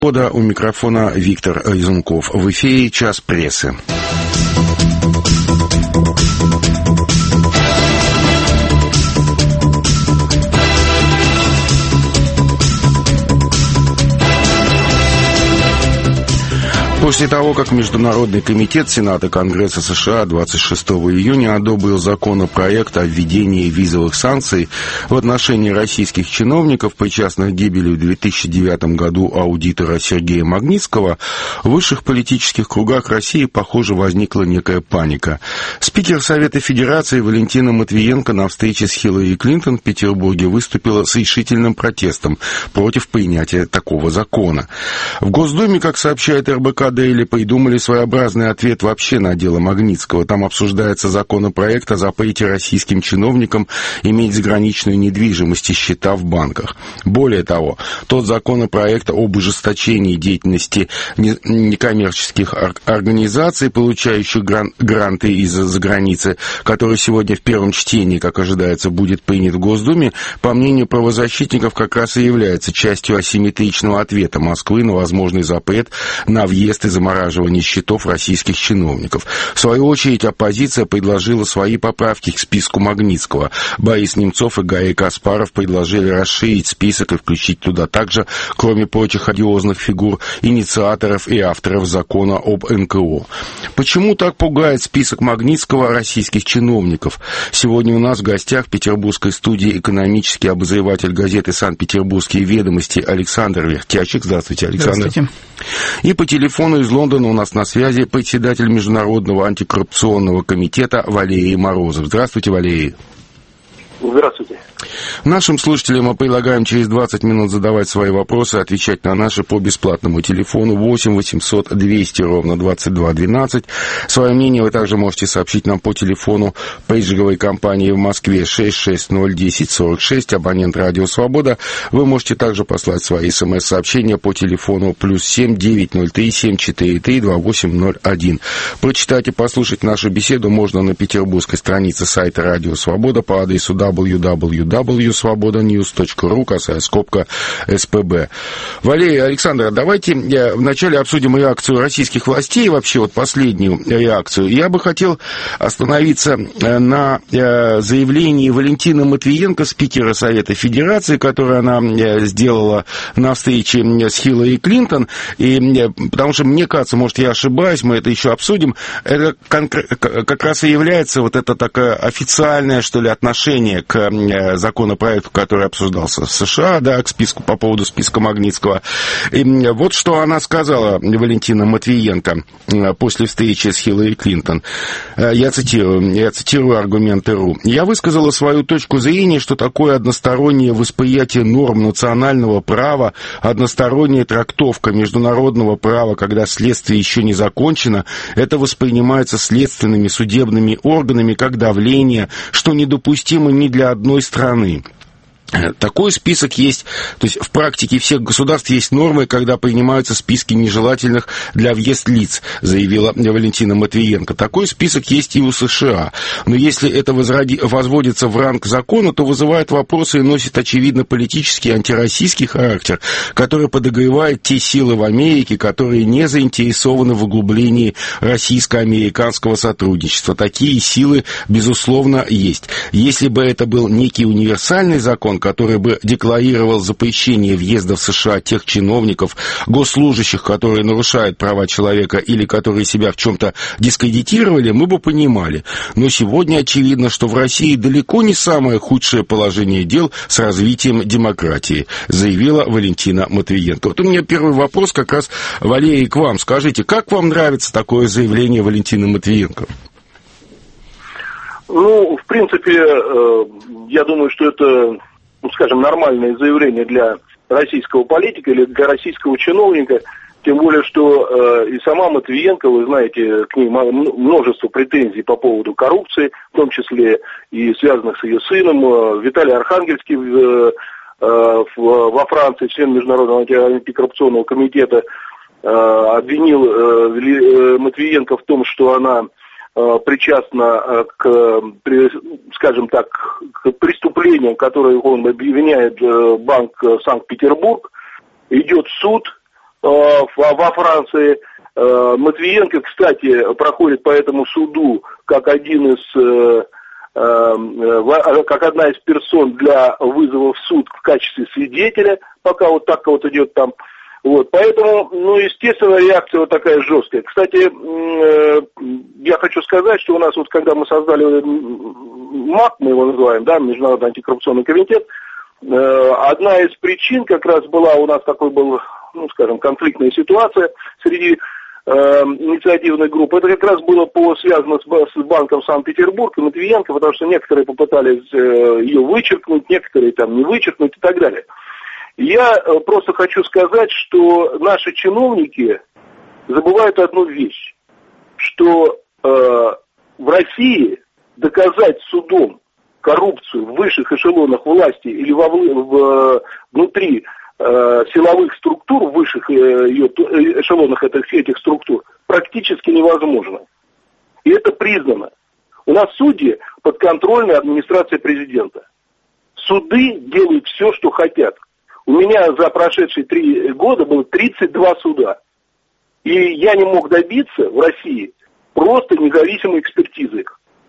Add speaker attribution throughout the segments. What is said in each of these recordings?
Speaker 1: У микрофона Виктор Изунков. В эфире «Час прессы». После того, как Международный комитет Сената Конгресса США 26 июня одобрил законопроект о введении визовых санкций в отношении российских чиновников, причастных к гибели в 2009 году аудитора Сергея Магнитского, в высших политических кругах России, похоже, возникла некая паника. Спикер Совета Федерации Валентина Матвиенко на встрече с Хиллари Клинтон в Петербурге выступила с решительным протестом против принятия такого закона. В Госдуме, как сообщает РБК Дейли, придумали своеобразный ответ вообще на дело Магнитского. Там обсуждается законопроект о запрете российским чиновникам иметь заграничную недвижимость и счета в банках. Более того, тот законопроект об ужесточении деятельности некоммерческих организаций, получающих гранты из-за границы, который сегодня в первом чтении, как ожидается, будет принят в Госдуме, по мнению правозащитников, как раз и является частью асимметричного ответа Москвы на возможный запрет на въезд и замораживание счетов российских чиновников. В свою очередь, оппозиция предложила свои поправки к списку Магнитского. Борис Немцов и Гарри Каспаров предложили расширить список и включить туда также, кроме прочих одиозных фигур, инициаторов и авторов закона об НКО. Почему так пугает список Магнитского российских чиновников? Сегодня у нас в гостях в петербургской студии экономический обозреватель газеты «Санкт-Петербургские ведомости» Александр Вертячик. Здравствуйте, Александр.
Speaker 2: Здравствуйте.
Speaker 1: И по телефону из Лондона у нас на связи председатель Международного антикоррупционного комитета Валерий Морозов. Здравствуйте, Валерий.
Speaker 3: Здравствуйте.
Speaker 1: Нашим слушателям мы предлагаем через 20 минут задавать свои вопросы, отвечать на наши по бесплатному телефону 8 800 200 ровно 2212. Свое мнение вы также можете сообщить нам по телефону пейджинговой компании в Москве 6601046, абонент «Радио Свобода». Вы можете также послать свои смс-сообщения по телефону +7 903 743 2801. Прочитать и послушать нашу беседу можно на петербургской странице сайта «Радио Свобода» по адресу www.svobodanews.ru, косая скобка СПБ. Валерий, Александр, давайте вначале обсудим реакцию российских властей, вообще вот последнюю реакцию. Я бы хотел остановиться на заявлении Валентины Матвиенко, спикера Совета Федерации, которое она сделала на встрече с Хиллари Клинтон, и, потому что, мне кажется, может, я ошибаюсь, мы это еще обсудим, это как раз и является вот это такое официальное, что ли, отношение к законопроекту, который обсуждался в США, да, к списку, по поводу списка Магнитского. И вот что она сказала, Валентина Матвиенко, после встречи с Хиллари Клинтон. Я цитирую аргументы.ру. «Я высказала свою точку зрения, что такое одностороннее восприятие норм национального права, односторонняя трактовка международного права, когда следствие еще не закончено, это воспринимается следственными судебными органами как давление, что недопустимо ни для одной страны». Такой список есть, то есть в практике всех государств есть нормы, когда принимаются списки нежелательных для въезда лиц, заявила Валентина Матвиенко. Такой список есть и у США. Но если это возводится в ранг закона, то вызывает вопросы и носит, очевидно, политический антироссийский характер, который подогревает те силы в Америке, которые не заинтересованы в углублении российско-американского сотрудничества. Такие силы, безусловно, есть. Если бы это был некий универсальный закон, который бы декларировал запрещение въезда в США тех чиновников, госслужащих, которые нарушают права человека или которые себя в чем-то дискредитировали, мы бы понимали. Но сегодня очевидно, что в России далеко не самое худшее положение дел с развитием демократии, заявила Валентина Матвиенко. Вот у меня первый вопрос как раз, Валерий, к вам. Скажите, как вам нравится такое заявление Валентины Матвиенко?
Speaker 3: Ну, в принципе, я думаю, что это, скажем, нормальное заявление для российского политика или для российского чиновника, тем более, что и сама Матвиенко, вы знаете, к ней множество претензий по поводу коррупции, в том числе и связанных с ее сыном. Виталий Архангельский во Франции, член Международного антикоррупционного комитета, обвинил Матвиенко в том, что она причастна к, скажем так, к преступлениям, которые он обвиняет банк Санкт-Петербург. Идет суд, во Франции. Матвиенко, кстати, проходит по этому суду как одна из персон для вызова в суд в качестве свидетеля, пока вот так вот идет там. Вот, поэтому, естественно, реакция вот такая жесткая. Кстати, я хочу сказать, что у нас вот, когда мы создали МАК, мы его называем, да, Международный антикоррупционный комитет, одна из причин как раз была, у нас такой был, конфликтная ситуация среди инициативной группы. Это как раз было связано с банком Санкт-Петербург и Матвиенко, потому что некоторые попытались ее вычеркнуть, некоторые там не вычеркнуть и так далее. Я просто хочу сказать, что наши чиновники забывают одну вещь, что в России доказать судом коррупцию в высших эшелонах власти или внутри силовых структур, в высших эшелонах этих структур, практически невозможно. И это признано. У нас судьи подконтрольны администрации президента. Суды делают все, что хотят. У меня за прошедшие 3 года было 32 суда. И я не мог добиться в России просто независимой экспертизы.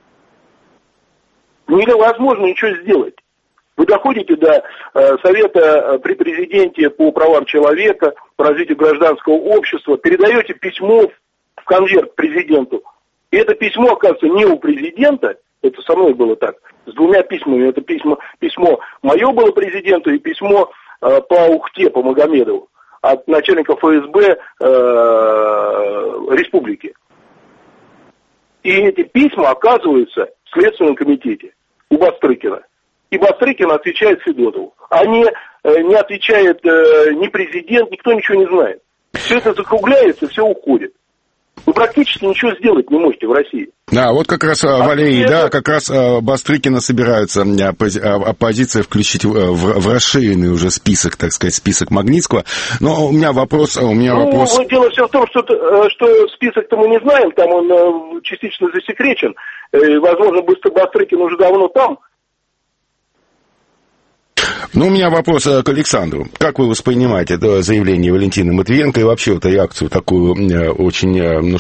Speaker 3: Невозможно ничего сделать. Вы доходите до Совета при президенте по правам человека, по развитию гражданского общества, передаете письмо в конверт президенту. И это письмо, оказывается, не у президента, это со мной было так, с 2 письмами. Это письмо мое было президенту и письмо по Ухте, по Магомедову, от начальника ФСБ республики. И эти письма оказываются в Следственном комитете у Бастрыкина. И Бастрыкин отвечает Федотову. А не отвечает ни президент, никто ничего не знает. Все это закругляется, все уходит. Вы практически ничего сделать не можете в России.
Speaker 1: Да, вот как раз, Валерий, как раз Бастрыкина собираются оппозиция включить в расширенный уже список, так сказать, список Магнитского. Но у меня вопрос...
Speaker 3: Дело все в том, что список-то мы не знаем, там он частично засекречен. Возможно, Бастрыкин уже давно там.
Speaker 1: У меня вопрос к Александру. Как вы воспринимаете это заявление Валентины Матвиенко и вообще эту реакцию такую очень,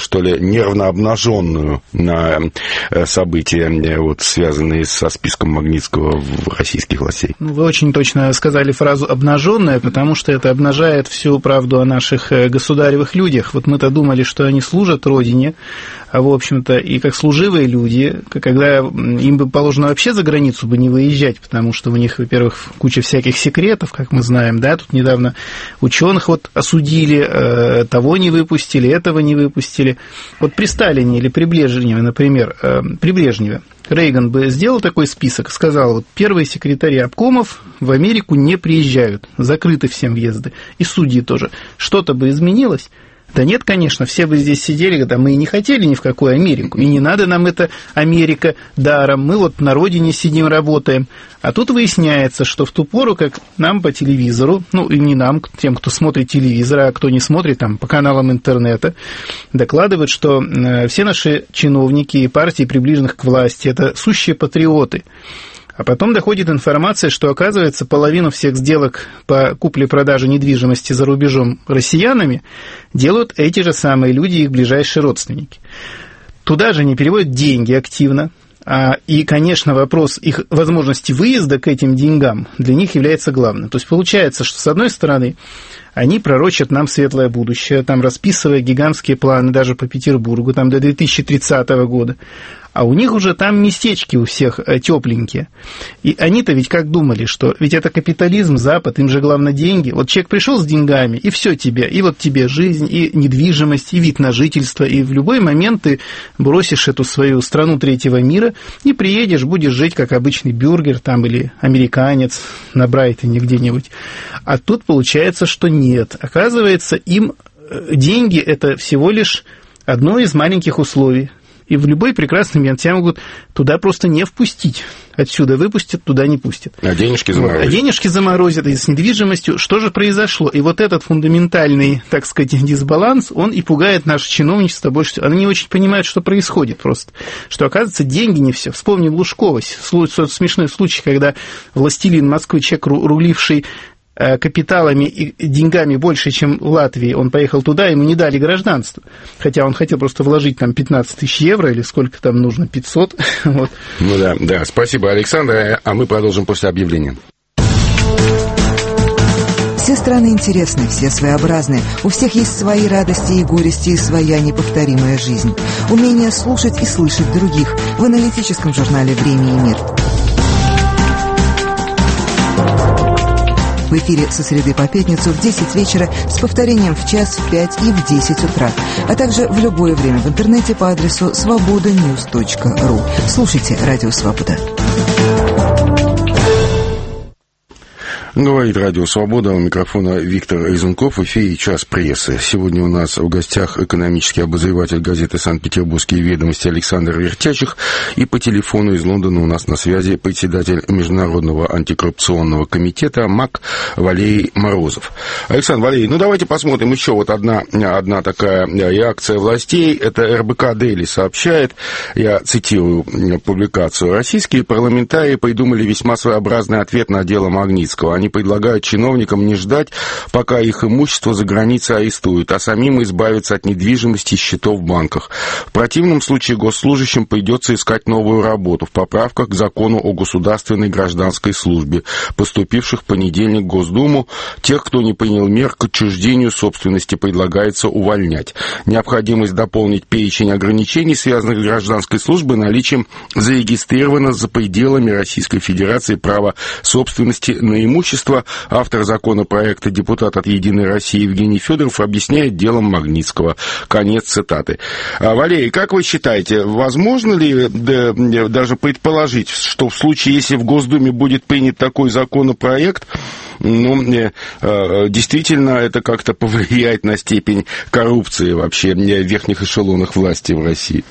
Speaker 1: нервно обнаженную на события, связанные со списком Магнитского в российских властей?
Speaker 2: Вы очень точно сказали фразу «обнаженная», потому что это обнажает всю правду о наших государевых людях. Вот мы-то думали, что они служат Родине, а в общем-то и как служивые люди, когда им бы положено вообще за границу бы не выезжать, потому что у них, во-первых, куча всяких секретов, как мы знаем, да, тут недавно ученых осудили, того не выпустили, этого не выпустили. Вот при Сталине или при Брежневе, например, при Брежневе Рейган бы сделал такой список, сказал, первые секретари обкомов в Америку не приезжают, закрыты всем въезды, и судьи тоже. Что-то бы изменилось? Да нет, конечно, все бы здесь сидели, когда мы и не хотели ни в какую Америку, и не надо нам эта Америка даром, мы на родине сидим, работаем. А тут выясняется, что в ту пору, как нам по телевизору, и не нам, тем, кто смотрит телевизор, а кто не смотрит, там, по каналам интернета, докладывают, что все наши чиновники и партии, приближенных к власти, это сущие патриоты. А потом доходит информация, что, оказывается, половину всех сделок по купле-продаже недвижимости за рубежом россиянами делают эти же самые люди и их ближайшие родственники. Туда же они переводят деньги активно. И, конечно, вопрос их возможности выезда к этим деньгам для них является главным. То есть получается, что, с одной стороны, они пророчат нам светлое будущее, там расписывая гигантские планы даже по Петербургу, там до 2030 года. А у них уже там местечки у всех тепленькие. И они-то ведь как думали, что ведь это капитализм, Запад, им же главное деньги. Вот человек пришел с деньгами, и все тебе. И вот тебе жизнь, и недвижимость, и вид на жительство. И в любой момент ты бросишь эту свою страну третьего мира и приедешь, будешь жить как обычный бюргер там, или американец на Брайтоне где-нибудь. А тут получается, что нет. Оказывается, им деньги – это всего лишь одно из маленьких условий. И в любой прекрасный момент тебя могут туда просто не впустить. Отсюда выпустят, туда не пустят.
Speaker 1: А денежки заморозят.
Speaker 2: А денежки заморозят. И с недвижимостью что же произошло? И вот этот фундаментальный, так сказать, дисбаланс, он и пугает наше чиновничество больше всего. Они не очень понимают, что происходит просто. Что, оказывается, деньги не все. Вспомни Лужкова. Смешной случай, когда властелин Москвы, человек, руливший капиталами и деньгами больше, чем в Латвии, он поехал туда, ему не дали гражданство. Хотя он хотел просто вложить там 15 тысяч евро, или сколько там нужно, 500. Вот.
Speaker 1: Ну да. Спасибо, Александр, а мы продолжим после объявления.
Speaker 4: Все страны интересны, все своеобразны. У всех есть свои радости и горести, и своя неповторимая жизнь. Умение слушать и слышать других в аналитическом журнале «Время и мир». В эфире со среды по пятницу в 10 вечера с повторением в час, в 5 и в 10 утра. А также в любое время в интернете по адресу svobodanews.ru. Слушайте «Радио Свобода».
Speaker 1: Говорит Радио Свобода, у микрофона Виктор Резунков, в эфире «Час прессы». Сегодня у нас в гостях экономический обозреватель газеты «Санкт-Петербургские ведомости» Александр Вертячих, и по телефону из Лондона у нас на связи председатель Международного антикоррупционного комитета МАК Валерий Морозов. Александр Валерий, давайте посмотрим еще вот одна такая реакция властей. Это РБК Дейли сообщает, я цитирую публикацию: «Российские парламентарии придумали весьма своеобразный ответ на дело Магнитского. Они предлагают чиновникам не ждать, пока их имущество за границей арестуют, а самим избавиться от недвижимости и счетов в банках. В противном случае госслужащим придется искать новую работу в поправках к закону о государственной гражданской службе, поступивших в понедельник в Госдуму. Тех, кто не принял мер к отчуждению собственности, предлагается увольнять. Необходимость дополнить перечень ограничений, связанных с гражданской службой, наличием зарегистрировано за пределами Российской Федерации права собственности на имущество. Автор законопроекта, депутат от «Единой России» Евгений Федоров, объясняет делом Магнитского». Конец цитаты. Валерий, как вы считаете, возможно ли даже предположить, что в случае, если в Госдуме будет принят такой законопроект, действительно это как-то повлияет на степень коррупции вообще в верхних эшелонах власти в России?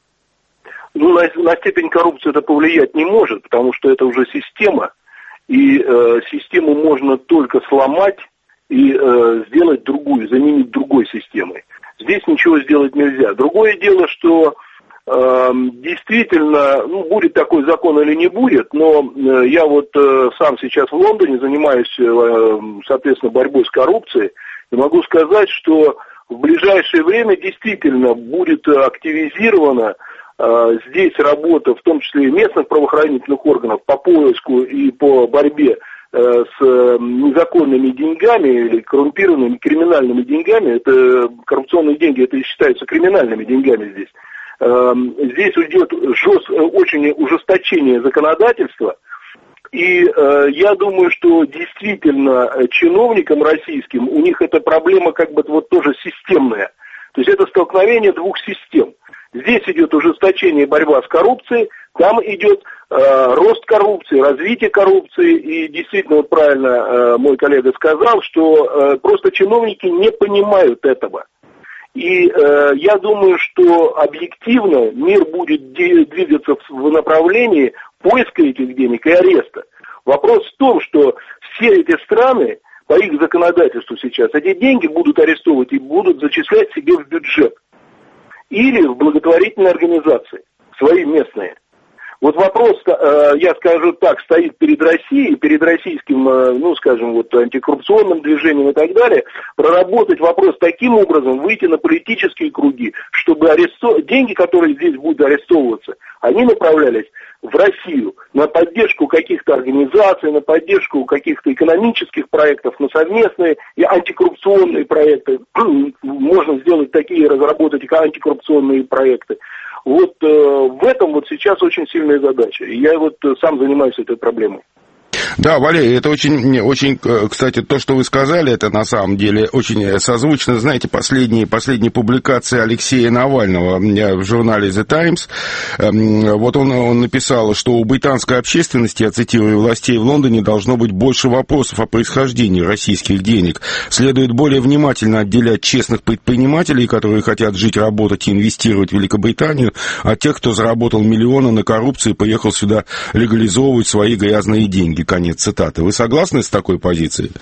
Speaker 3: На степень коррупции это повлиять не может, потому что это уже система. И систему можно только сломать и сделать другую, заменить другой системой. Здесь ничего сделать нельзя. Другое дело, что действительно, будет такой закон или не будет, но я вот сам сейчас в Лондоне занимаюсь, соответственно, борьбой с коррупцией, и могу сказать, что в ближайшее время действительно будет активизирована здесь работа, в том числе и местных правоохранительных органов, по поиску и по борьбе с незаконными деньгами или коррумпированными криминальными деньгами. Это коррупционные деньги, это и считаются криминальными деньгами здесь. Здесь идет очень ужесточение законодательства. И я думаю, что действительно чиновникам российским, у них эта проблема как бы вот тоже системная. То есть это столкновение двух систем. Здесь идет ужесточение, борьба с коррупцией, там идет рост коррупции, развитие коррупции, и действительно, вот правильно мой коллега сказал, что просто чиновники не понимают этого. И я думаю, что объективно мир будет двигаться в направлении поиска этих денег и ареста. Вопрос в том, что все эти страны, по их законодательству сейчас, эти деньги будут арестовывать и будут зачислять себе в бюджет. Или в благотворительные организации, свои местные. Вот вопрос, я скажу так, стоит перед Россией, перед российским, антикоррупционным движением и так далее, проработать вопрос таким образом, выйти на политические круги, чтобы деньги, которые здесь будут арестовываться, они направлялись в Россию на поддержку каких-то организаций, на поддержку каких-то экономических проектов, на совместные и антикоррупционные проекты. Можно сделать такие, разработать антикоррупционные проекты. Вот в этом вот сейчас очень сильная задача. И я вот сам занимаюсь этой проблемой.
Speaker 1: Да, Валерий, это очень, кстати, то, что вы сказали, это на самом деле очень созвучно, знаете, последние публикации Алексея Навального в журнале The Times. Вот он написал, что у британской общественности, я цитирую, властей в Лондоне должно быть больше вопросов о происхождении российских денег. Следует более внимательно отделять честных предпринимателей, которые хотят жить, работать и инвестировать в Великобританию, от тех, кто заработал миллионы на коррупции и поехал сюда легализовывать свои грязные деньги. Конец цитаты. Вы согласны с такой позицией?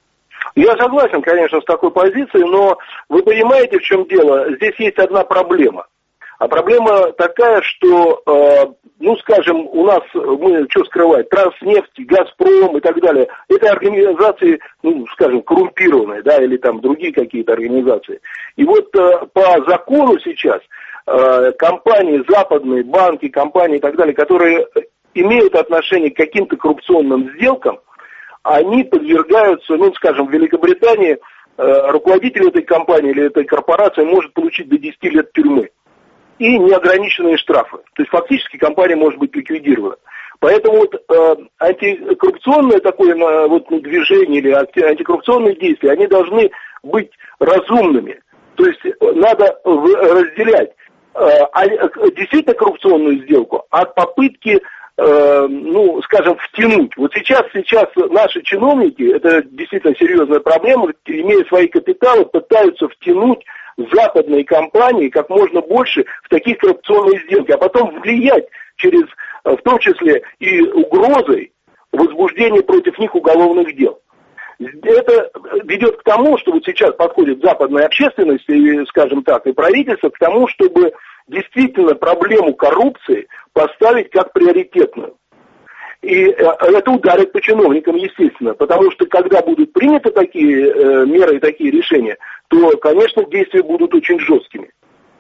Speaker 3: Я согласен, конечно, с такой позицией, но вы понимаете, в чем дело? Здесь есть одна проблема. А проблема такая, что, ну, скажем, у нас, мы что скрывать, Транснефть, Газпром и так далее, это организации, ну, скажем, коррумпированные, да, или там другие какие-то организации. И вот по закону сейчас компании, западные банки, компании и так далее, которые имеют отношение к каким-то коррупционным сделкам, они подвергаются, ну, скажем, в Великобритании руководитель этой компании или этой корпорации может получить до 10 лет тюрьмы и неограниченные штрафы. То есть фактически компания может быть ликвидирована. Поэтому вот антикоррупционное такое вот, движение или антикоррупционные действия, они должны быть разумными. То есть надо разделять действительно коррупционную сделку от попытки, ну, скажем, втянуть. Вот сейчас наши чиновники, это действительно серьезная проблема, имея свои капиталы, пытаются втянуть западные компании как можно больше в такие коррупционные сделки, а потом влиять через, в том числе и угрозой возбуждения против них уголовных дел. Это ведет к тому, что вот сейчас подходит западная общественность и, скажем так, и правительство к тому, чтобы действительно проблему коррупции поставить как приоритетную. И это ударит по чиновникам, естественно, потому что когда будут приняты такие меры и такие решения, то, конечно, действия будут очень жесткими.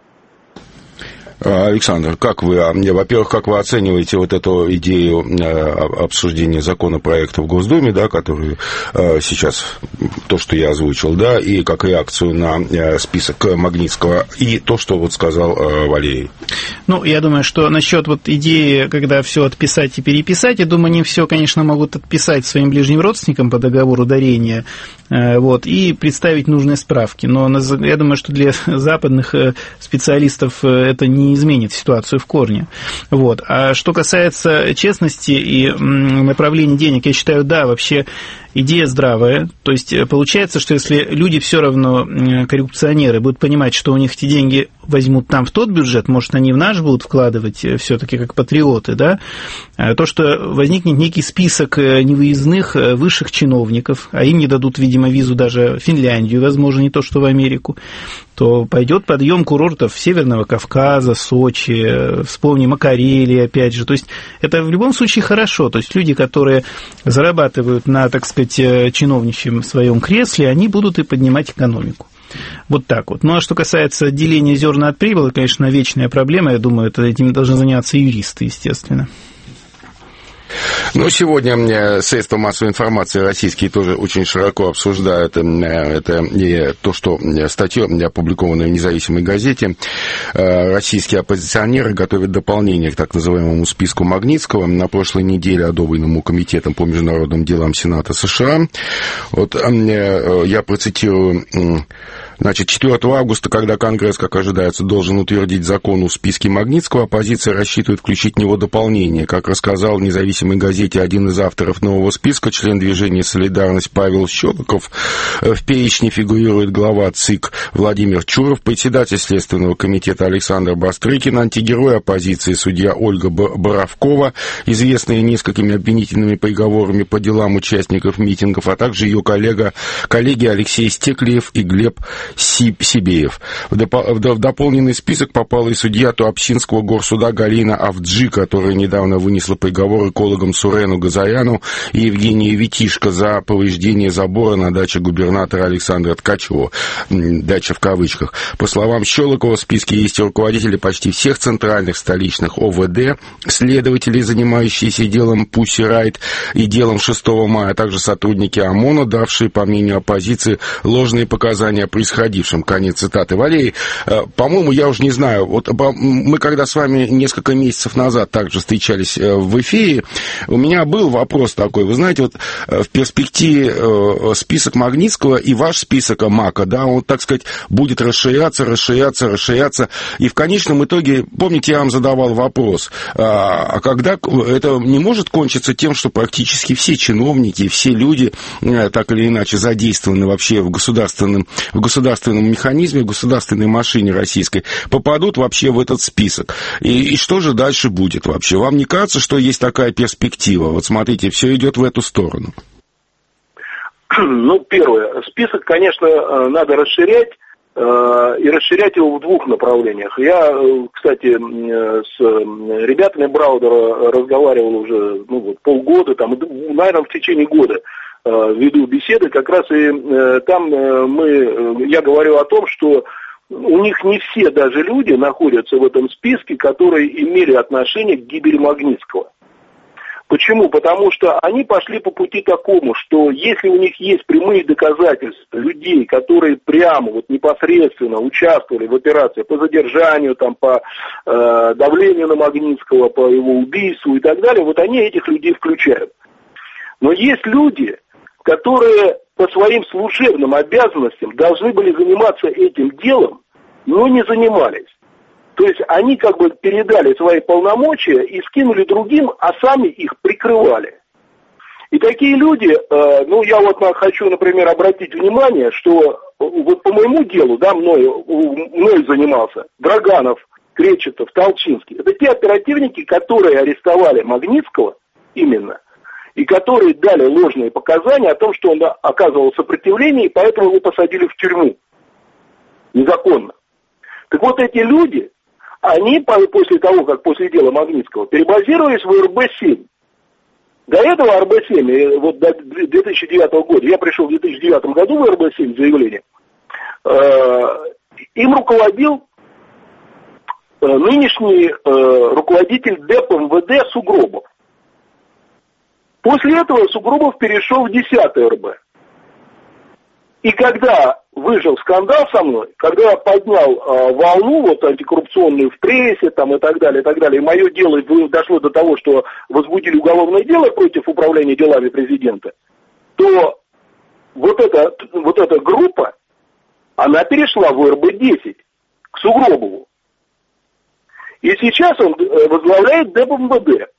Speaker 1: Александр, как вы, во-первых, как вы оцениваете вот эту идею обсуждения законопроекта в Госдуме, да, который сейчас, то, что я озвучил, да, и как реакцию на список Магнитского, и то, что вот сказал Валерий?
Speaker 2: Ну, я думаю, что насчет вот идеи, когда все отписать и переписать, я думаю, они все, конечно, могут отписать своим ближним родственникам по договору дарения, вот, и представить нужные справки. Но я думаю, что для западных специалистов это не изменит ситуацию в корне. Вот. А что касается честности и направления денег, я считаю, да, вообще идея здравая. То есть получается, что если люди все равно, коррупционеры, будут понимать, что у них эти деньги возьмут там в тот бюджет, может, они в наш будут вкладывать все-таки как патриоты, да, то, что возникнет некий список невыездных высших чиновников, а им не дадут, видимо, визу даже в Финляндию, возможно, не то, что в Америку, то пойдет подъем курортов Северного Кавказа, Сочи, вспомним о Карелии, опять же. То есть это в любом случае хорошо. То есть люди, которые зарабатывают на, так сказать, чиновничьем своем кресле, они будут и поднимать экономику. Вот так вот. Ну, а что касается отделения зерна от прибыли, конечно, вечная проблема. Я думаю, этим должны заняться юристы, естественно.
Speaker 1: Ну, сегодня средства массовой информации российские тоже очень широко обсуждают это то, что статью, опубликованную в независимой газете, российские оппозиционеры готовят дополнение к так называемому списку Магнитского, на прошлой неделе одобренному Комитетом по международным делам Сената США. Вот я процитирую. Значит, 4 августа, когда Конгресс, как ожидается, должен утвердить закон о списке Магнитского, оппозиция рассчитывает включить в него дополнение. Как рассказал в независимой газете один из авторов нового списка, член движения «Солидарность» Павел Щелоков, в перечне фигурирует глава ЦИК Владимир Чуров, председатель Следственного комитета Александр Бастрыкин, антигерой оппозиции судья Ольга Боровкова, известная несколькими обвинительными приговорами по делам участников митингов, а также ее коллеги Алексей Стеклиев и Глеб Сибеев. В дополненный список попала и судья Туапсинского горсуда Галина Авджи, которая недавно вынесла приговор экологам Сурену Газаряну и Евгению Витишко за повреждение забора на даче губернатора Александра Ткачева. Дача в кавычках. По словам Щелокова, в списке есть руководители почти всех центральных столичных ОВД, следователи, занимающиеся делом Пусси Райт и делом 6 мая, а также сотрудники ОМОНа, давшие, по мнению оппозиции, ложные показания о происходившем. Конец цитаты. Валерий, по-моему, я уже не знаю, вот мы когда с вами несколько месяцев назад также встречались в эфире, у меня был вопрос такой, вы знаете, вот в перспективе список Магнитского и ваш список МАКа, да, он, так сказать, будет расширяться, и в конечном итоге, помните, я вам задавал вопрос, а когда это не может кончиться тем, что практически все чиновники, все люди, так или иначе, задействованы вообще в государственном механизме, в государственной машине российской, попадут вообще в этот список. И что же дальше будет вообще? Вам не кажется, что есть такая перспектива? Вот смотрите, все идет в эту сторону.
Speaker 3: Ну, первое. Список, конечно, надо расширять. и расширять его в двух направлениях. Я, кстати, с ребятами Браудера разговаривал уже полгода, наверное, в течение года веду беседы, как раз и там я говорю о том, что у них не все даже люди находятся в этом списке, которые имели отношение к гибели Магнитского. Почему? Потому что они пошли по пути такому, что если у них есть прямые доказательства людей, которые прямо непосредственно участвовали в операции по задержанию, по давлению на Магнитского, по его убийству и так далее, они этих людей включают. Но есть люди, которые по своим служебным обязанностям должны были заниматься этим делом, но не занимались. То есть они передали свои полномочия и скинули другим, а сами их прикрывали. И такие люди, я хочу, например, обратить внимание, что по моему делу, мною занимался Драганов, Кречетов, Толчинский. Это те оперативники, которые арестовали Магнитского именно, и которые дали ложные показания о том, что он оказывал сопротивление, и поэтому его посадили в тюрьму. Незаконно. Так вот эти люди, они после того, как после дела Магнитского, перебазировались в РБ-7. До этого РБ-7, до 2009 года, я пришел в 2009 году в РБ-7 заявление, им руководил нынешний руководитель ДЭП МВД Сугробов. После этого Сугробов перешел в 10-й РБ. И когда выжил скандал со мной, когда я поднял волну антикоррупционную в прессе и так далее, и мое дело дошло до того, что возбудили уголовное дело против управления делами президента, то эта группа, она перешла в РБ-10 к Сугробову. И сейчас он возглавляет ДЭП МВД.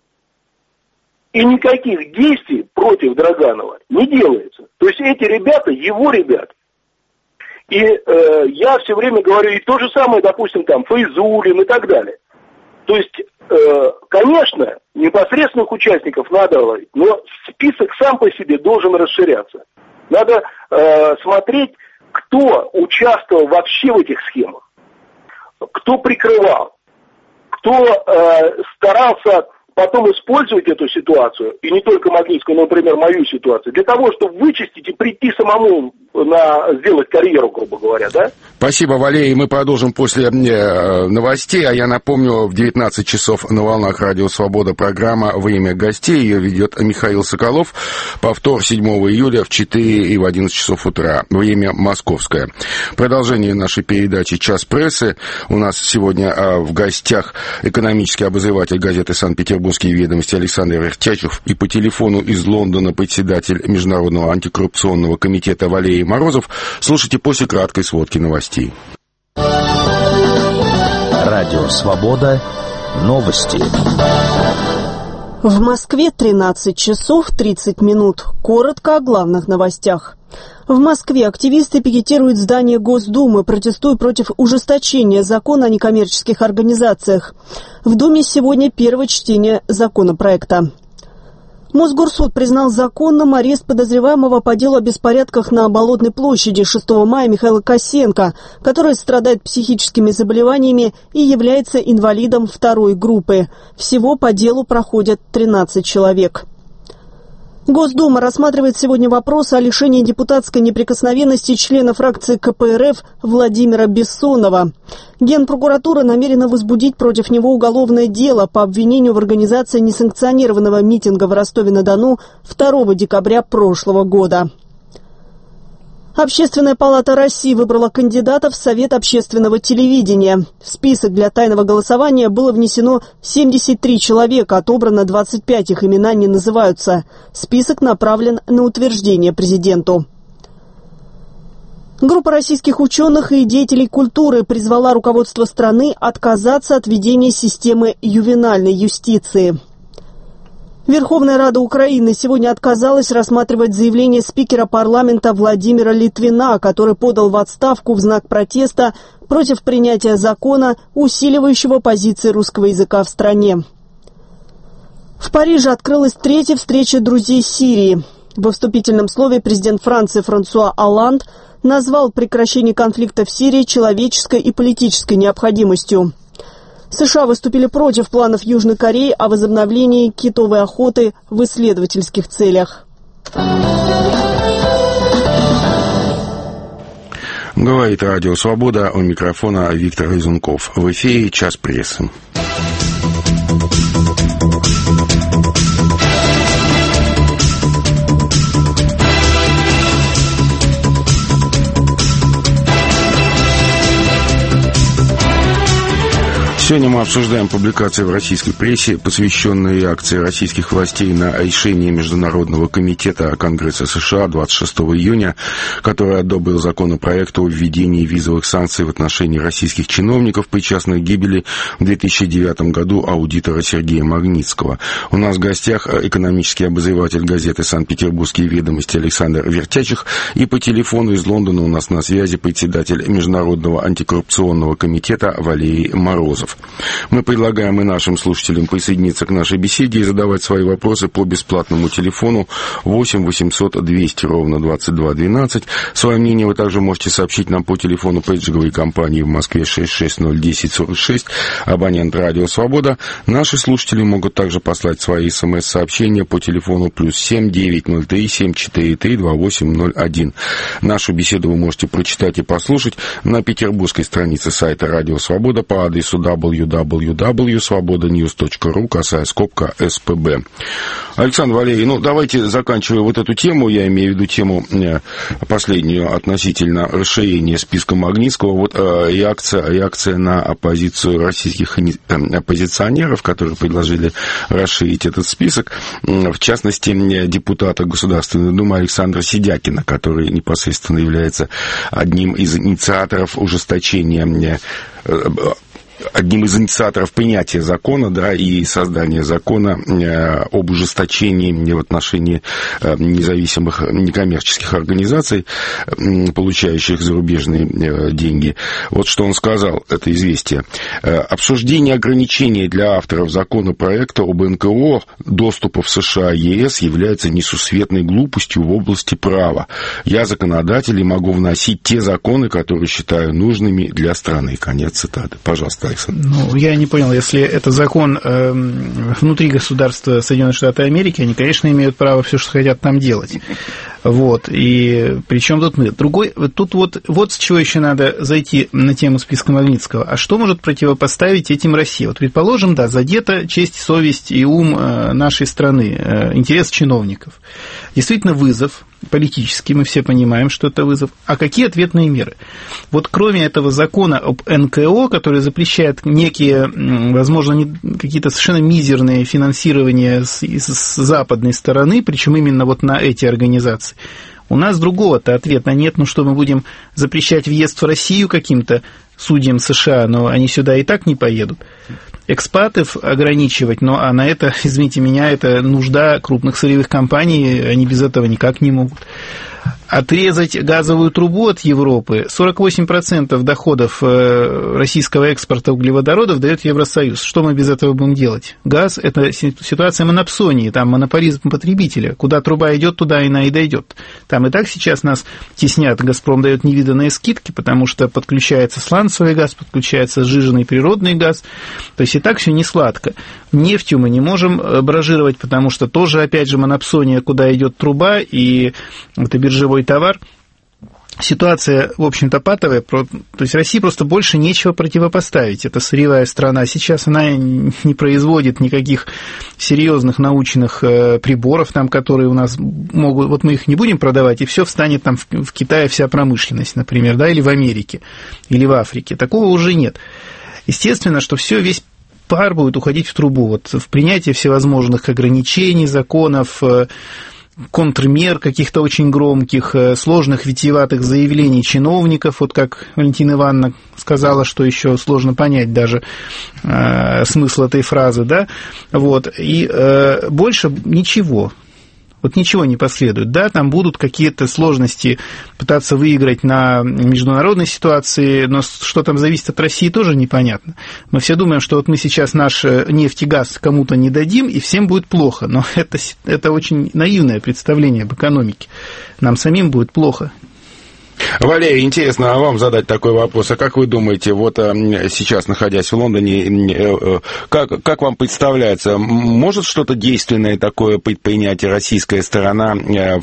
Speaker 3: И никаких действий против Драганова не делается. То есть эти ребята, его ребята. И я все время говорю, и то же самое, допустим, Файзуллин и так далее. То есть, конечно, непосредственных участников надо ловить, но список сам по себе должен расширяться. Надо смотреть, кто участвовал вообще в этих схемах, кто прикрывал, кто старался потом использовать эту ситуацию, и не только Магнитскую, но, например, мою ситуацию, для того, чтобы вычистить и прийти самому сделать карьеру, грубо говоря, да?
Speaker 1: Спасибо, Валерий. Мы продолжим после новостей, а я напомню, в 19 часов на волнах Радио Свобода программа «Время гостей». Ее ведет Михаил Соколов. Повтор 7 июля в 4 и в 11 часов утра. Время московское. Продолжение нашей передачи «Час прессы». У нас сегодня в гостях экономический обозреватель газеты «Санкт-Петербургские ведомости» Александр Вертячев и по телефону из Лондона председатель Международного антикоррупционного комитета Валерий Морозов. Слушайте после краткой сводки новостей.
Speaker 5: Радио «Свобода». Новости.
Speaker 6: В Москве 13 часов 30 минут. Коротко о главных новостях. В Москве активисты пикетируют здание Госдумы, протестуя против ужесточения закона о некоммерческих организациях. В Думе сегодня первое чтение законопроекта. Мосгорсуд признал законным арест подозреваемого по делу о беспорядках на Болотной площади 6 мая Михаила Косенко, который страдает психическими заболеваниями и является инвалидом второй группы. Всего по делу проходят 13 человек. Госдума рассматривает сегодня вопрос о лишении депутатской неприкосновенности члена фракции КПРФ Владимира Бессонова. Генпрокуратура намерена возбудить против него уголовное дело по обвинению в организации несанкционированного митинга в Ростове-на-Дону 2 декабря прошлого года. Общественная палата России выбрала кандидатов в Совет общественного телевидения. В список для тайного голосования было внесено 73 человека, отобрано 25, их имена не называются. Список направлен на утверждение президенту. Группа российских ученых и деятелей культуры призвала руководство страны отказаться от введения системы ювенальной юстиции. Верховная Рада Украины сегодня отказалась рассматривать заявление спикера парламента Владимира Литвина, который подал в отставку в знак протеста против принятия закона, усиливающего позиции русского языка в стране. В Париже открылась третья встреча друзей Сирии. Во вступительном слове президент Франции Франсуа Олланд назвал прекращение конфликта в Сирии человеческой и политической необходимостью. США выступили против планов Южной Кореи о возобновлении китовой охоты в исследовательских целях.
Speaker 1: Говорит Радио Свобода, у микрофона Виктор Изунков. В эфире «Час прессы». Сегодня мы обсуждаем публикации в российской прессе, посвященные реакции российских властей на решение Международного комитета Конгресса США 26 июня, который одобрил законопроект о введении визовых санкций в отношении российских чиновников, причастных к гибели в 2009 году аудитора Сергея Магнитского. У нас в гостях экономический обозреватель газеты «Санкт-Петербургские ведомости» Александр Вертячих, и по телефону из Лондона у нас на связи председатель Международного антикоррупционного комитета Валерий Морозов. Мы предлагаем и нашим слушателям присоединиться к нашей беседе и задавать свои вопросы по бесплатному телефону 8 800 200 ровно 22 12. Свое мнение вы также можете сообщить нам по телефону пейджеровой компании в Москве 6601046, абонент «Радио Свобода». Наши слушатели могут также послать свои смс-сообщения по телефону +7 903 743 2801. Нашу беседу вы можете прочитать и послушать на петербургской странице сайта «Радио Свобода» по адресу www.svobodanews.ru, косая скобка СПБ. Александр, Валерий, давайте заканчивая вот эту тему, я имею в виду тему последнюю относительно расширения списка Магнитского, вот реакция на оппозицию российских оппозиционеров, которые предложили расширить этот список, в частности, депутата Государственной Думы Александра Сидякина, который непосредственно является одним из инициаторов принятия закона, да, и создания закона об ужесточении в отношении независимых некоммерческих организаций, получающих зарубежные деньги. Вот что он сказал, это известие. Обсуждение ограничений для авторов законопроекта об НКО доступа в США и ЕС является несусветной глупостью в области права. Я законодатель и могу вносить те законы, которые считаю нужными для страны. Конец цитаты. Пожалуйста, Александр.
Speaker 2: Я не понял, если это закон внутри государства Соединенных Штатов Америки, они, конечно, имеют право все, что хотят там делать. Вот, и причем тут мы. Тут вот с чего еще надо зайти на тему списка Магнитского. А что может противопоставить этим Россия? Вот, предположим, да, задета честь, совесть и ум нашей страны, интерес чиновников. Действительно вызов политический, мы все понимаем, что это вызов. А какие ответные меры? Вот кроме этого закона об НКО, который запрещает некие, возможно, какие-то совершенно мизерные финансирования с западной стороны, причем именно вот на эти организации, у нас другого-то ответа нет. Что мы будем запрещать въезд в Россию каким-то судьям США, но они сюда и так не поедут. Экспатов ограничивать, а на это, извините меня, это нужда крупных сырьевых компаний, они без этого никак не могут. Отрезать газовую трубу от Европы. 48% доходов российского экспорта углеводородов дает Евросоюз. Что мы без этого будем делать? Газ – это ситуация монопсонии, там монополизм потребителя. Куда труба идет, туда она и дойдет. Там и так сейчас нас теснят. «Газпром» дает невиданные скидки, потому что подключается сланцевый газ, подключается сжиженный природный газ. То есть и так все не сладко. Нефтью мы не можем баражировать, потому что тоже, опять же, монопсония, куда идет труба, и это биржевой товар. Ситуация, в общем-то, патовая, то есть России просто больше нечего противопоставить. Это сырьевая страна. Сейчас она не производит никаких серьезных научных приборов, там, которые у нас могут... Вот мы их не будем продавать, и все встанет там в Китае вся промышленность, например, да, или в Америке, или в Африке. Такого уже нет. Естественно, что весь пар будет уходить в трубу. Вот в принятии всевозможных ограничений, законов, контрмер каких-то очень громких, сложных, витиеватых заявлений чиновников, вот как Валентина Ивановна сказала, что еще сложно понять даже смысл этой фразы, да, вот, и больше ничего. Вот ничего не последует, да, там будут какие-то сложности пытаться выиграть на международной ситуации, но что там зависит от России, тоже непонятно. Мы все думаем, что вот мы сейчас наш нефть и газ кому-то не дадим, и всем будет плохо, но это очень наивное представление об экономике. Нам самим будет плохо.
Speaker 1: Валерий, интересно вам задать такой вопрос. А как вы думаете, вот сейчас, находясь в Лондоне, как вам представляется, может что-то действенное такое предпринять российская сторона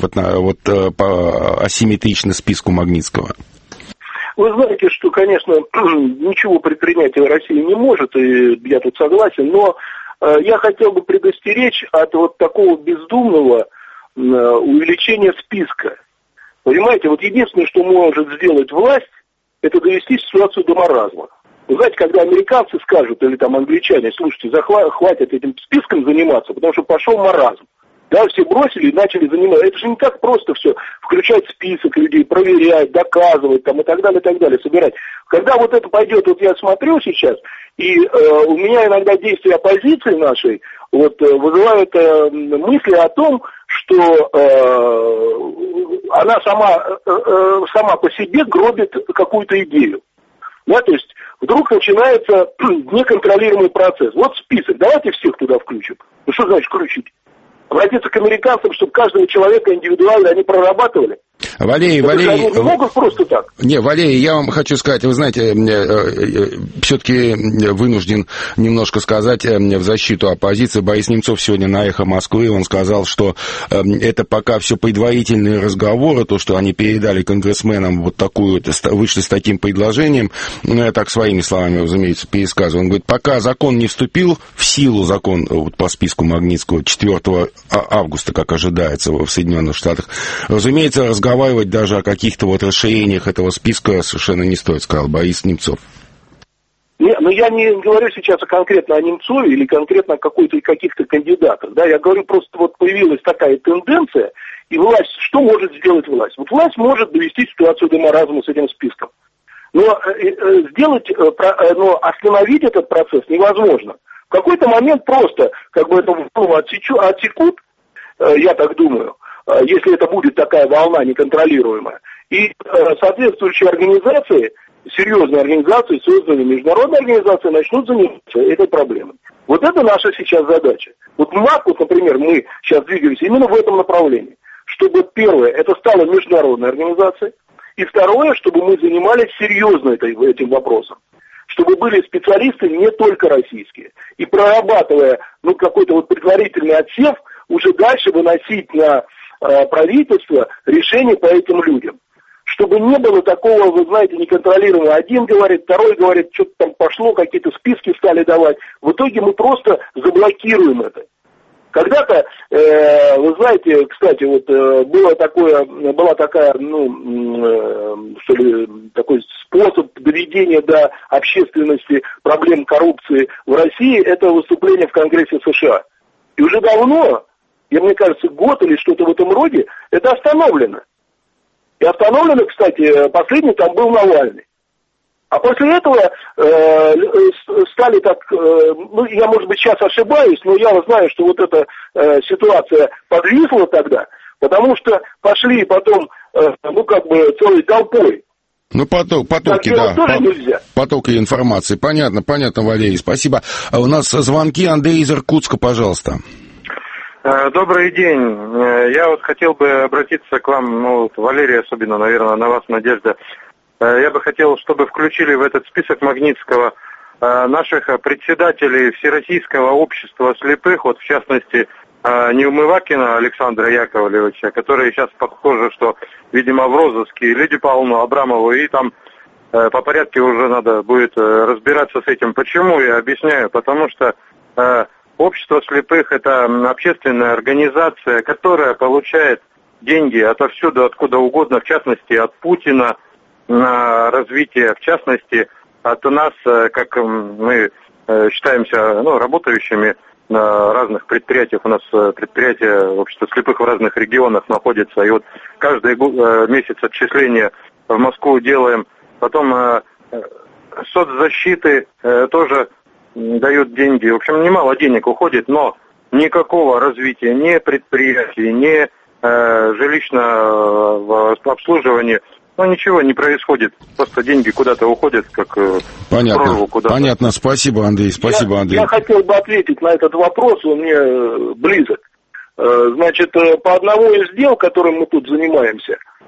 Speaker 1: асимметрично списку Магнитского?
Speaker 3: Вы знаете, что, конечно, ничего предпринять Россия не может, и я тут согласен, но я хотел бы предостеречь от вот такого бездумного увеличения списка. Понимаете, вот единственное, что может сделать власть, это довести ситуацию до маразма. Вы знаете, когда американцы скажут, или там англичане, слушайте, хватит этим списком заниматься, потому что пошел маразм. Да, все бросили и начали заниматься. Это же не так просто все. Включать список людей, проверять, доказывать там, и так далее, собирать. Когда вот это пойдет, вот я смотрю сейчас, и у меня иногда действия оппозиции нашей вот, вызывают мысли о том, что она сама по себе гробит какую-то идею. Да, то есть вдруг начинается неконтролируемый процесс. Вот список, давайте всех туда включим. Ну что значит включить? Обратиться к американцам, чтобы каждого человека индивидуально они прорабатывали.
Speaker 1: Валерий,
Speaker 3: они не могут просто так.
Speaker 1: Не, Валерий, я вам хочу сказать, вы знаете, все-таки вынужден немножко сказать в защиту оппозиции. Борис Немцов сегодня на «Эхо Москвы», он сказал, что это пока все предварительные разговоры, то, что они передали конгрессменам вот такую, вышли с таким предложением, ну, я так своими словами, разумеется, пересказываю. Он говорит, пока закон не вступил в силу, закон вот, по списку Магнитского 4 августа, как ожидается в Соединенных Штатах, разумеется, разговаривать даже о каких-то вот расширениях этого списка совершенно не стоит, сказал Борис Немцов.
Speaker 3: Нет, но я не говорю сейчас конкретно о Немцове или конкретно о каких-то кандидатах. Да, я говорю, просто вот появилась такая тенденция, и власть, что может сделать власть? Вот власть может довести ситуацию до маразма с этим списком. Но остановить этот процесс невозможно. В какой-то момент просто как бы эту волну отсекут, я так думаю, если это будет такая волна неконтролируемая. И соответствующие организации, серьезные организации, созданные международные организации, начнут заниматься этой проблемой. Вот это наша сейчас задача. Вот МАК, например, мы сейчас двигаемся именно в этом направлении. Чтобы, первое, это стало международной организацией. И второе, чтобы мы занимались серьезно этим вопросом. Чтобы были специалисты не только российские. И прорабатывая какой-то вот предварительный отсев, уже дальше выносить на правительство решения по этим людям. Чтобы не было такого, вы знаете, неконтролируемого. Один говорит, второй говорит, что-то там пошло, какие-то списки стали давать. В итоге мы просто заблокируем это. Когда-то, вы знаете, кстати, вот была такая, такой способ доведения до общественности проблем коррупции в России, это выступление в Конгрессе США. И уже давно, мне кажется, год или что-то в этом роде, это остановлено. И остановлено, кстати, последний там был Навальный. А после этого стали так, я, может быть, сейчас ошибаюсь, но я знаю, что вот эта ситуация подвисла тогда, потому что пошли потом, целой толпой.
Speaker 1: Потоки, да. Потоки информации. Понятно, Валерий, спасибо. А у нас звонки. Андрей из Иркутска, пожалуйста.
Speaker 7: Добрый день. Я вот хотел бы обратиться к вам, Валерий, особенно, наверное, на вас, Надежда. Я бы хотел, чтобы включили в этот список Магнитского наших председателей Всероссийского общества слепых, вот в частности, Неумывакина Александра Яковлевича, который сейчас похоже, что, видимо, в розыске, Лидию Павловну Абрамову, и там по порядке уже надо будет разбираться с этим. Почему? Я объясняю. Потому что общество слепых – это общественная организация, которая получает деньги отовсюду, откуда угодно, в частности, от Путина, на развитие, в частности, от нас, как мы считаемся, работающими на разных предприятиях. У нас предприятия общества слепых в разных регионах находятся. И вот каждый месяц отчисления в Москву делаем. Потом соцзащиты тоже дают деньги. В общем, немало денег уходит, но никакого развития ни предприятий, ни жилищного обслуживания. Ничего не происходит. Просто деньги куда-то уходят, как
Speaker 1: прорву куда-то. Понятно. Спасибо, Андрей. Андрей.
Speaker 3: Я хотел бы ответить на этот вопрос, он мне близок. Значит, по одному из дел, которым мы тут занимаемся,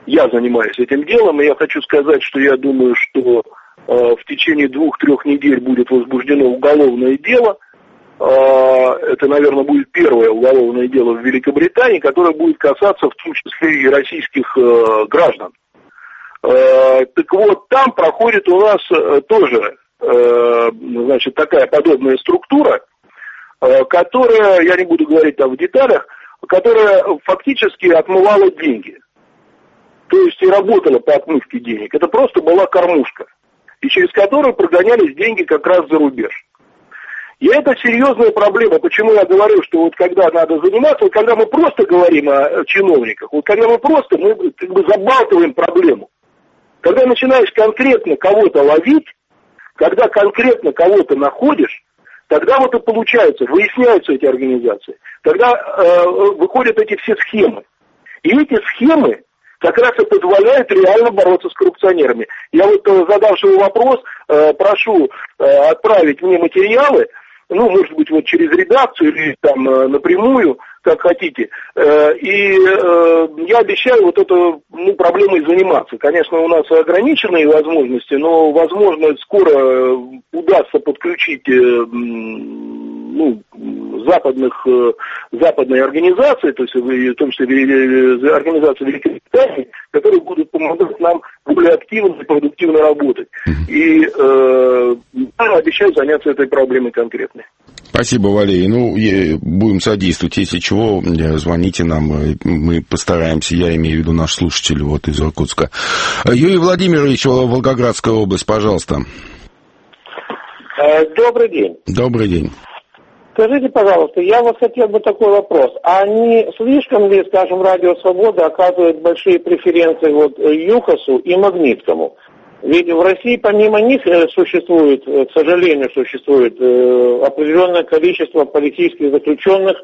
Speaker 3: я занимаюсь этим делом, и я хочу сказать, что я думаю, что в течение 2-3 недель будет возбуждено уголовное дело. Это, наверное, будет первое уголовное дело в Великобритании, которое будет касаться в том числе и российских граждан. Так вот, там проходит у нас тоже, значит, такая подобная структура, которая, я не буду говорить там в деталях, которая фактически отмывала деньги. То есть и работала по отмывке денег. Это просто была кормушка, и через которую прогонялись деньги как раз за рубеж. И это серьезная проблема. Почему я говорю, что вот когда надо заниматься, вот когда мы просто говорим о чиновниках, вот когда мы как бы забалтываем проблему. Когда начинаешь конкретно кого-то ловить, когда конкретно кого-то находишь, тогда вот и получается, выясняются эти организации. Тогда выходят эти все схемы. И эти схемы как раз и позволяют реально бороться с коррупционерами. Я вот, задавший вопрос, прошу отправить мне материалы, ну, может быть, вот через редакцию или там напрямую, как хотите. И я обещаю вот этой проблемой заниматься. Конечно, у нас ограниченные возможности, но, возможно, скоро удастся подключить западные организации, то есть в том числе организации Великобритании, которые будут помогать нам более активно и продуктивно работать. И я обещаю заняться этой проблемой конкретной.
Speaker 1: Спасибо, Валерий. Ну, будем содействовать. Если чего, звоните нам, мы постараемся, я имею в виду наш слушатель вот из Иркутска. Юрий Владимирович, Волгоградская область, пожалуйста.
Speaker 8: Добрый день.
Speaker 1: Добрый день.
Speaker 8: Скажите, пожалуйста, я вот хотел бы такой вопрос. А не слишком ли, скажем, Радио Свобода оказывает большие преференции вот ЮКОСу и Магнитскому? Ведь в России помимо них существует, к сожалению, определенное количество политических заключенных,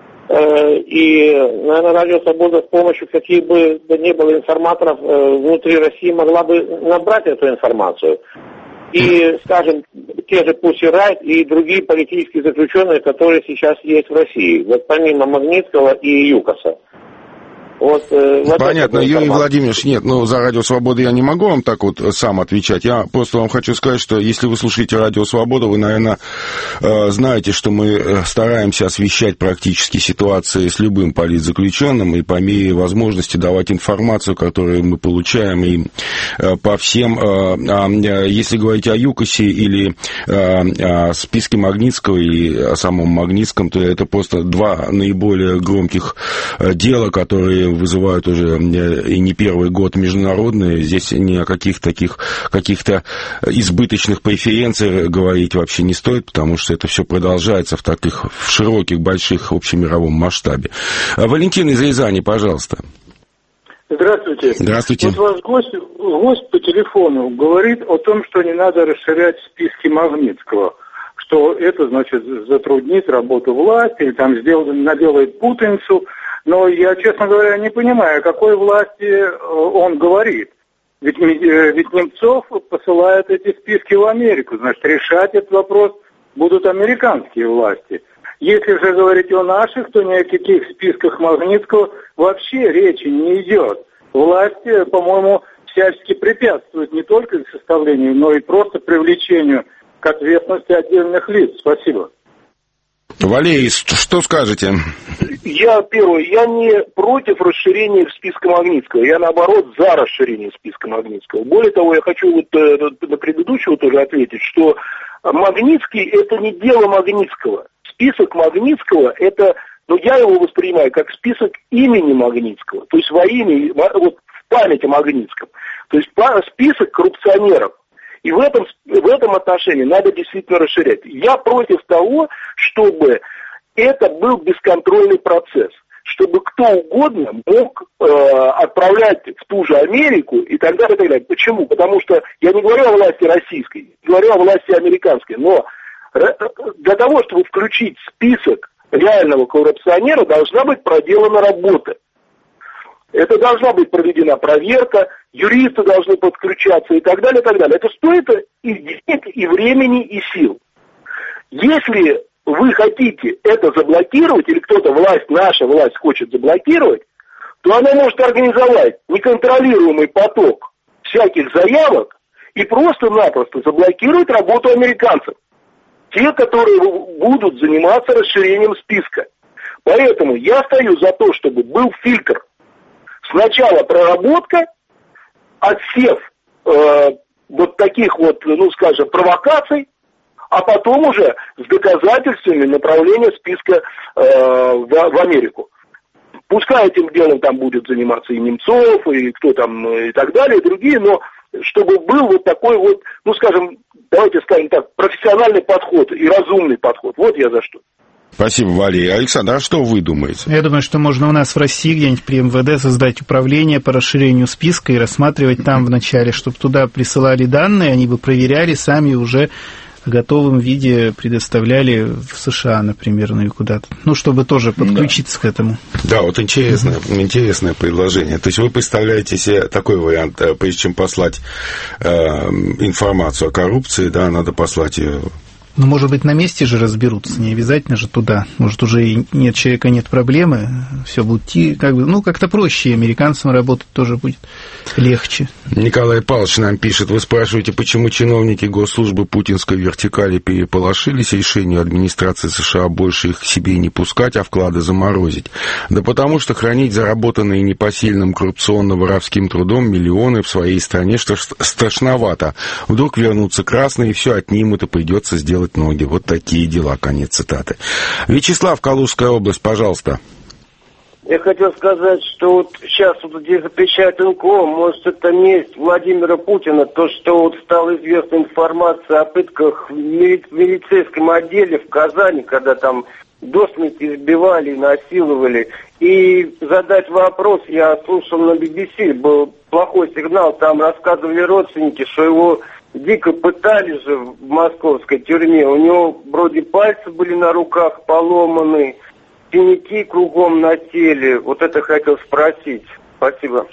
Speaker 8: и, наверное, Радио Свобода с помощью каких бы то ни было информаторов внутри России могла бы набрать эту информацию. И, скажем, те же Pussy Riot и другие политические заключенные, которые сейчас есть в России, вот помимо Магнитского и ЮКОСа. Вот,
Speaker 1: понятно, Юрий Владимирович, нет, за Радио Свобода я не могу вам так вот сам отвечать. Я просто вам хочу сказать, что если вы слушаете Радио Свобода, вы, наверное, знаете, что мы стараемся освещать практически ситуации с любым политзаключенным и по мере возможности давать информацию, которую мы получаем, и по всем, если говорить о ЮКОСе или о списке Магнитского и о самом Магнитском, то это просто два наиболее громких дела, которые вызывают уже и не первый год международные. Здесь ни о каких-то избыточных преференциях говорить вообще не стоит, потому что это все продолжается в широких, больших, общемировом масштабе. Валентин из Рязани, пожалуйста.
Speaker 9: Здравствуйте.
Speaker 1: Здравствуйте.
Speaker 9: Вот ваш гость по телефону говорит о том, что не надо расширять списки Магнитского, что это, значит, затруднит работу власти, или там наделает путаницу. Но я, честно говоря, не понимаю, о какой власти он говорит. Ведь Немцов посылает эти списки в Америку. Значит, решать этот вопрос будут американские власти. Если же говорить о наших, то ни о каких списках Магнитского вообще речи не идет. Власти, по-моему, всячески препятствуют не только к составлению, но и просто привлечению к ответственности отдельных лиц. Спасибо.
Speaker 1: Валерий, что скажете?
Speaker 3: Я не против расширения списка Магнитского. Я, наоборот, за расширение списка Магнитского. Более того, я хочу на предыдущего тоже ответить, что Магнитский – это не дело Магнитского. Список Магнитского – это, я его воспринимаю как список имени Магнитского. То есть во имя, вот в память о Магнитском. То есть список коррупционеров. И в этом отношении надо действительно расширять. Я против того, чтобы это был бесконтрольный процесс, чтобы кто угодно мог отправлять в ту же Америку и так далее, и так далее. Почему? Потому что я не говорю о власти российской, говорю о власти американской, но для того, чтобы включить список реального коррупционера, должна быть проделана работа. Это должна быть проведена проверка, юристы должны подключаться и так далее, и так далее. Это стоит и денег, и времени, и сил. Если вы хотите это заблокировать, или кто-то, наша власть хочет заблокировать, то она может организовать неконтролируемый поток всяких заявок и просто-напросто заблокировать работу американцев. Те, которые будут заниматься расширением списка. Поэтому я стою за то, чтобы был фильтр. Сначала проработка, отсев вот таких вот, провокаций, а потом уже с доказательствами направления списка в Америку. Пускай этим делом там будет заниматься и Немцов, и кто там, и так далее, и другие, но чтобы был вот такой вот, давайте скажем так, профессиональный подход и разумный подход. Вот я за что.
Speaker 1: Спасибо, Валерий. Александр, а что вы думаете?
Speaker 2: Я думаю, что можно у нас в России где-нибудь при МВД создать управление по расширению списка и рассматривать там вначале, чтобы туда присылали данные, они бы проверяли, сами уже в готовом виде предоставляли в США, например, или куда-то. Чтобы тоже подключиться к этому.
Speaker 1: Да, вот интересное предложение. То есть вы представляете себе такой вариант, прежде чем послать информацию о коррупции, да, надо послать ее...
Speaker 2: Может быть, на месте же разберутся, не обязательно же туда. Может, уже и нет человека, нет проблемы, все будет как-то проще, и американцам работать тоже будет легче.
Speaker 1: Николай Павлович нам пишет, вы спрашиваете, почему чиновники госслужбы путинской вертикали переполошились решению администрации США больше их к себе не пускать, а вклады заморозить. Да потому что хранить заработанные непосильным коррупционно-воровским трудом миллионы в своей стране страшновато. Вдруг вернутся красные, все отнимут и придется сделать ноги. Вот такие дела. Конец цитаты. Вячеслав, Калужская область, пожалуйста.
Speaker 10: Я хотел сказать, что сейчас здесь запрещают НКО, может, это месть Владимира Путина, то, что стала известна информация о пытках в милицейском отделе в Казани, когда там до смерти избивали, насиловали. И задать вопрос, я слушал на BBC, был плохой сигнал, там рассказывали родственники, что его дико пытали же в московской тюрьме. У него вроде пальцы были на руках поломаны, синяки кругом на теле. Вот это хотел спросить. Спасибо.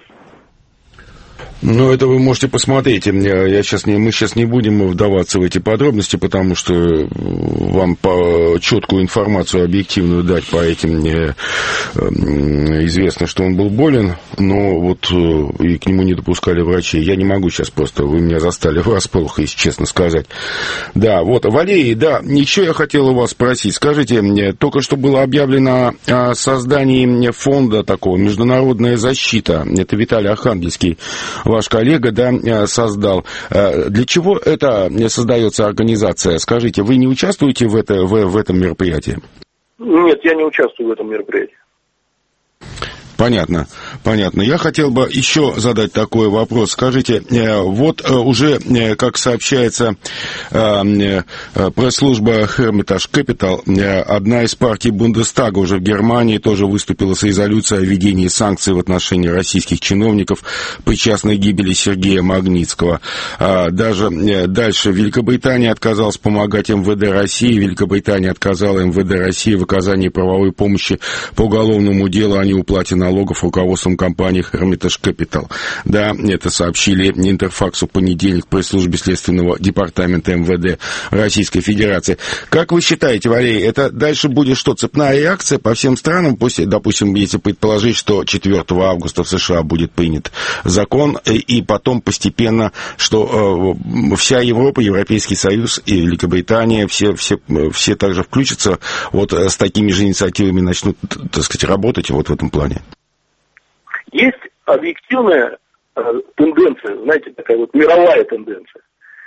Speaker 1: Это вы можете посмотреть. Мы сейчас не будем вдаваться в эти подробности, потому что вам четкую информацию объективную дать по этим известно, что он был болен, но и к нему не допускали врачей. Я не могу сейчас просто, вы меня застали врасплох, если честно сказать. Да, Валерий, еще я хотел у вас спросить. Скажите, только что было объявлено о создании фонда такого «Международная защита». Это Виталий Архангельский, ваш коллега, создал. Для чего это создается организация? Скажите, вы не участвуете в этом мероприятии?
Speaker 3: Нет, я не участвую в этом мероприятии.
Speaker 1: Понятно. Я хотел бы еще задать такой вопрос. Скажите, уже, как сообщается пресс-служба Hermitage Capital, одна из партий Бундестага уже в Германии тоже выступила с резолюцией о введении санкций в отношении российских чиновников, причастных к гибели Сергея Магнитского. Даже дальше Великобритания отказалась помогать МВД России. Великобритания отказала МВД России в оказании правовой помощи по уголовному делу о неуплате налогов руководством компании Hermitage Capital. Да, это сообщили Интерфаксу в понедельник в пресс-службе Следственного департамента МВД Российской Федерации. Как вы считаете, Валерий, это дальше будет что, цепная реакция по всем странам? Допустим, если предположить, что 4 августа в США будет принят закон, и потом постепенно, что вся Европа, Европейский Союз и Великобритания, все также включатся, с такими же инициативами начнут, работать в этом плане?
Speaker 3: Есть объективная тенденция, знаете, такая мировая тенденция.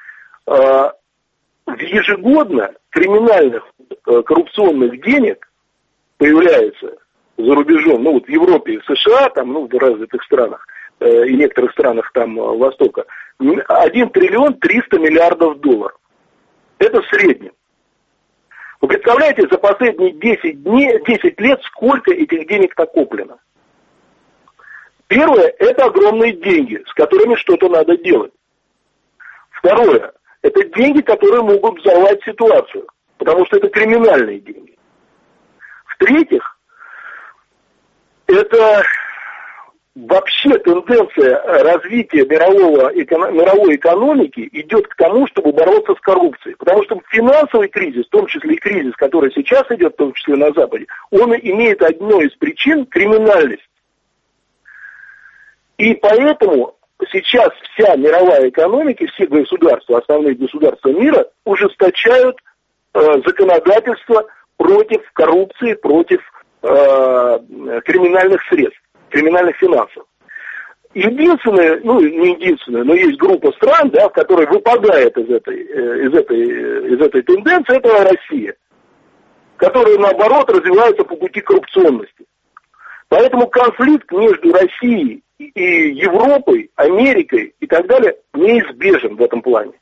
Speaker 3: Ежегодно криминальных коррупционных денег появляется за рубежом, в Европе и в США, в развитых странах и некоторых странах Востока, 1 триллион 300 миллиардов долларов. Это в среднем. Вы представляете, за последние 10 лет сколько этих денег накоплено? Первое, это огромные деньги, с которыми что-то надо делать. Второе, это деньги, которые могут взорвать ситуацию, потому что это криминальные деньги. В-третьих, это вообще тенденция развития мировой экономики идет к тому, чтобы бороться с коррупцией. Потому что финансовый кризис, в том числе и кризис, который сейчас идет, в том числе на Западе, он имеет одной из причин криминальность. И поэтому сейчас вся мировая экономика, все государства, основные государства мира ужесточают законодательство против коррупции, против криминальных средств, криминальных финансов. Единственное, ну не единственное, но есть группа стран, да, которая выпадает из этой тенденции, это Россия, которая наоборот развивается по пути коррупционности. Поэтому конфликт между Россией и Европой, Америкой и так далее неизбежен в этом плане.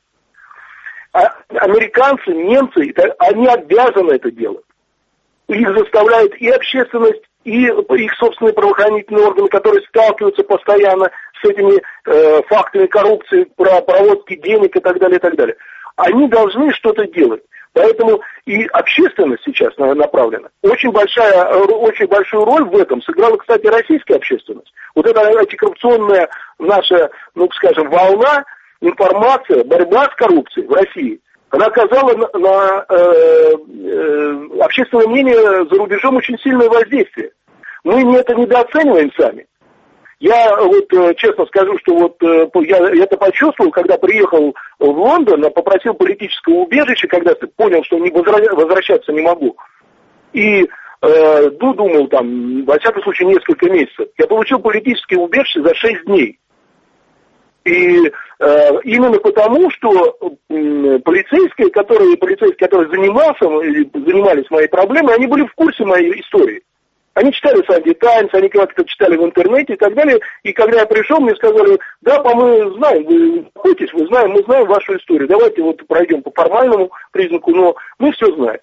Speaker 3: А американцы, немцы, они обязаны это делать. Их заставляет и общественность, и их собственные правоохранительные органы, которые сталкиваются постоянно с этими фактами коррупции, проводки денег и так далее, и так далее. Они должны что-то делать. Поэтому и общественность сейчас направлена. Очень большую роль в этом сыграла, кстати, российская общественность. Вот эта антикоррупционная наша, ну скажем, волна, информация, борьба с коррупцией в России, она оказала на общественное мнение за рубежом очень сильное воздействие. Мы это недооцениваем сами. Я вот честно скажу, что вот я это почувствовал, когда приехал в Лондон, попросил политического убежища, когда понял, что возвращаться не могу. И думал там, во всяком случае, несколько месяцев. Я получил политическое убежище за 6 дней. И именно потому, что полицейские, которые занимались моей проблемой, они были в курсе моей истории. Они читали Sunday Times, они как-то читали в интернете и так далее. И когда я пришел, мне сказали, да, мы знаем, вы находитесь, мы знаем вашу историю. Давайте вот пройдем по формальному признаку, но мы все знаем.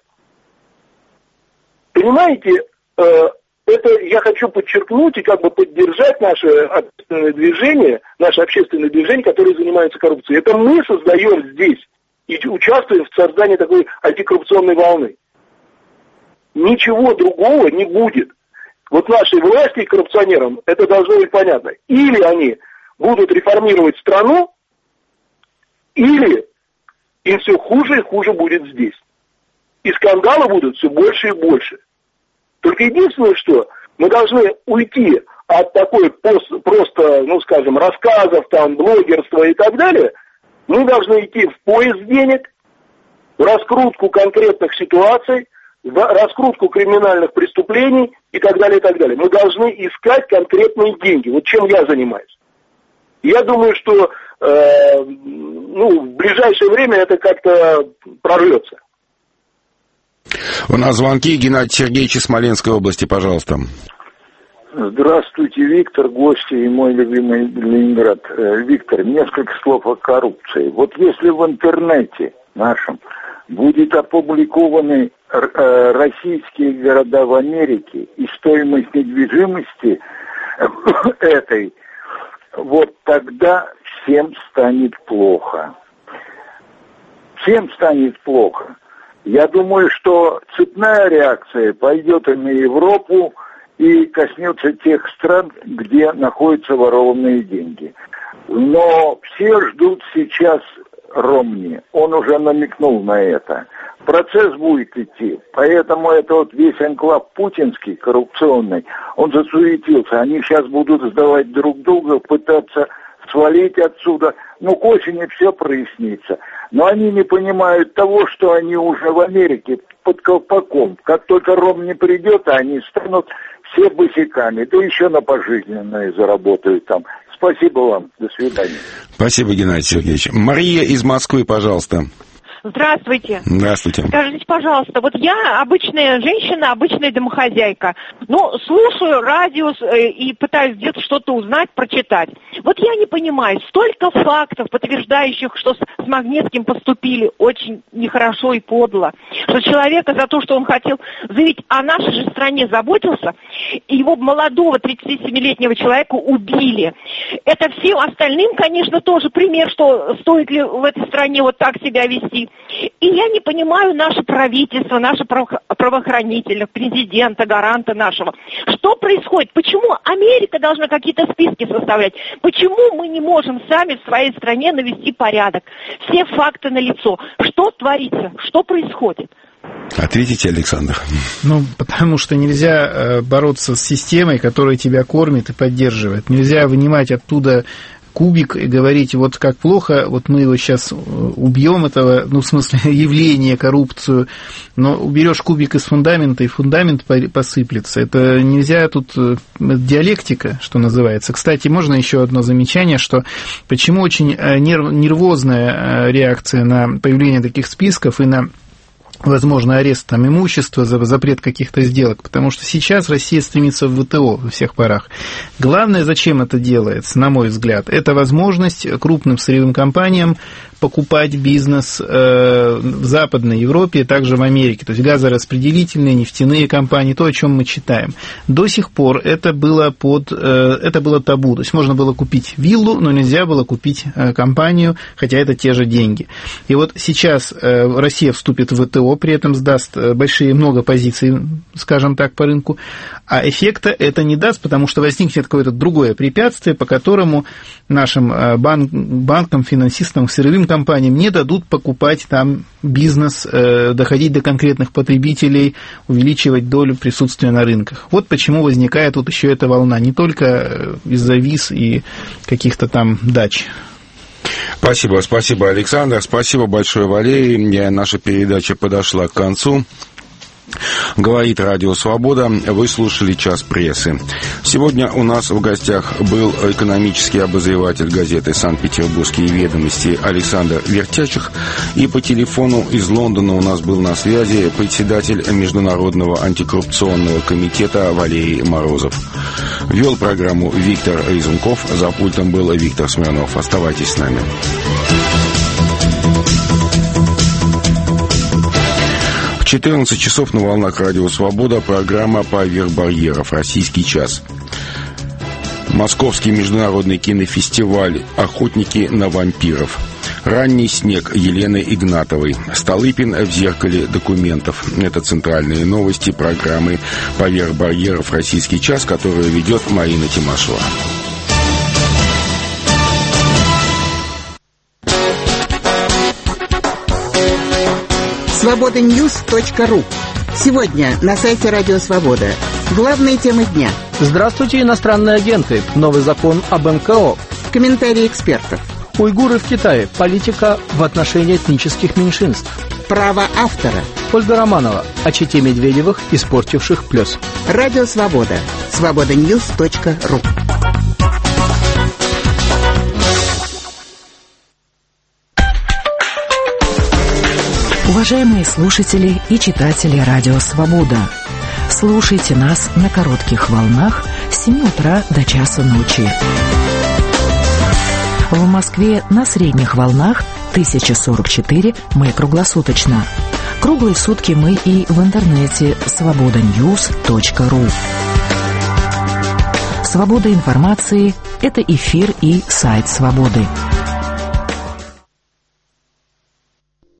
Speaker 3: Понимаете, это я хочу подчеркнуть и как бы поддержать наше общественное движение, которое занимается коррупцией. Это мы создаем здесь и участвуем в создании такой антикоррупционной волны. Ничего другого не будет. Вот нашей власти и коррупционерам это должно быть понятно. Или они будут реформировать страну, или им все хуже и хуже будет здесь. И скандалы будут все больше и больше. Только единственное, что мы должны уйти от такой просто, ну скажем, рассказов, там, блогерства и так далее. Мы должны идти в поиск денег, в раскрутку конкретных ситуаций, в раскрутку криминальных преступлений и так далее, и так далее. Мы должны искать конкретные деньги. Вот чем я занимаюсь. Я думаю, что в ближайшее время это как-то прорвется.
Speaker 1: У нас звонки. Геннадий Сергеевич из Смоленской области, пожалуйста.
Speaker 11: Здравствуйте, Виктор, гости и мой любимый Ленинград. Виктор, несколько слов о коррупции. Вот если в интернете нашем будет опубликованы российские города в Америке и стоимость недвижимости этой, вот тогда всем станет плохо. Всем станет плохо. Я думаю, что цепная реакция пойдет и на Европу, и коснется тех стран, где находятся ворованные деньги. Но все ждут сейчас Ромни. Он уже намекнул на это. Процесс будет идти. Поэтому это вот весь анклав путинский, коррупционный, он засуетился. Они сейчас будут сдавать друг друга, пытаться свалить отсюда. К осени все прояснится. Но они не понимают того, что они уже в Америке под колпаком. Как только Ромни придет, они станут все босиками. Да еще на пожизненное заработают там. Спасибо вам. До свидания.
Speaker 1: Спасибо, Геннадий Сергеевич. Мария из Москвы, пожалуйста.
Speaker 12: Здравствуйте.
Speaker 1: Здравствуйте.
Speaker 12: Скажите, пожалуйста, вот я обычная женщина, обычная домохозяйка, слушаю радио и пытаюсь где-то что-то узнать, прочитать. Вот я не понимаю, столько фактов, подтверждающих, что с Магнитским поступили очень нехорошо и подло, что человека за то, что он хотел заявить о нашей же стране, заботился, его молодого 37-летнего человека убили. Это всем остальным, конечно, тоже пример, что стоит ли в этой стране вот так себя вести. И я не понимаю наше правительство, наше правоохранителя, президента, гаранта нашего. Что происходит? Почему Америка должна какие-то списки составлять? Почему мы не можем сами в своей стране навести порядок? Все факты налицо. Что творится? Что происходит?
Speaker 1: Ответите, Александр.
Speaker 2: Потому что нельзя бороться с системой, которая тебя кормит и поддерживает. Нельзя вынимать оттуда кубик и говорить, вот как плохо, вот мы его сейчас убьем, этого, в смысле, явление, коррупцию, но уберешь кубик из фундамента, и фундамент посыплется. Это нельзя, тут диалектика, что называется. Кстати, можно еще одно замечание, что почему очень нервозная реакция на появление таких списков и на возможно, арест там имущества, запрет каких-то сделок, потому что сейчас Россия стремится в ВТО во всех парах. Главное, зачем это делается, на мой взгляд, это возможность крупным сырьевым компаниям покупать бизнес в Западной Европе, также в Америке, то есть газораспределительные, нефтяные компании, то, о чем мы читаем. До сих пор это было табу, то есть можно было купить виллу, но нельзя было купить компанию, хотя это те же деньги. И вот сейчас Россия вступит в ВТО, при этом сдаст много позиций, скажем так, по рынку, а эффекта это не даст, потому что возникнет какое-то другое препятствие, по которому нашим банкам, финансистам, сырьевым компаниям не дадут покупать там бизнес, доходить до конкретных потребителей, увеличивать долю присутствия на рынках. Вот почему возникает вот еще эта волна, не только из-за виз и каких-то там дач.
Speaker 1: Спасибо, Александр. Спасибо большое, Валерий. Наша передача подошла к концу. Говорит Радио Свобода. Вы слушали «Час прессы». Сегодня у нас в гостях был экономический обозреватель газеты «Санкт-Петербургские ведомости» Александр Вертячих. И по телефону из Лондона у нас был на связи председатель Международного антикоррупционного комитета Валерий Морозов. Вел программу Виктор Резунков. За пультом был Виктор Смирнов. Оставайтесь с нами. В 14 часов на волнах Радио Свобода программа «Поверх барьеров. Российский час». Московский международный кинофестиваль «Охотники на вампиров». «Ранний снег» Елены Игнатовой. Столыпин в зеркале документов. Это центральные новости программы «Поверх барьеров. Российский час», которую ведет Марина Тимашева.
Speaker 13: Свобода-Ньюс.ру. Сегодня на сайте Радио Свобода. Главные темы дня.
Speaker 14: Здравствуйте, иностранные агенты. Новый закон об НКО.
Speaker 13: Комментарии экспертов.
Speaker 14: Уйгуры в Китае. Политика в отношении этнических меньшинств.
Speaker 13: Право автора.
Speaker 14: Ольга Романова. О чете Медведевых, испортивших плес.
Speaker 13: Радио Свобода. Свобода-Ньюс.ру.
Speaker 15: Уважаемые слушатели и читатели Радио Свобода, слушайте нас на коротких волнах с 7 утра до часа ночи. В Москве на средних волнах 1044 мы круглосуточно. Круглые сутки мы и в интернете свобода-ньюс.ру. Свобода информации – это эфир и сайт Свободы.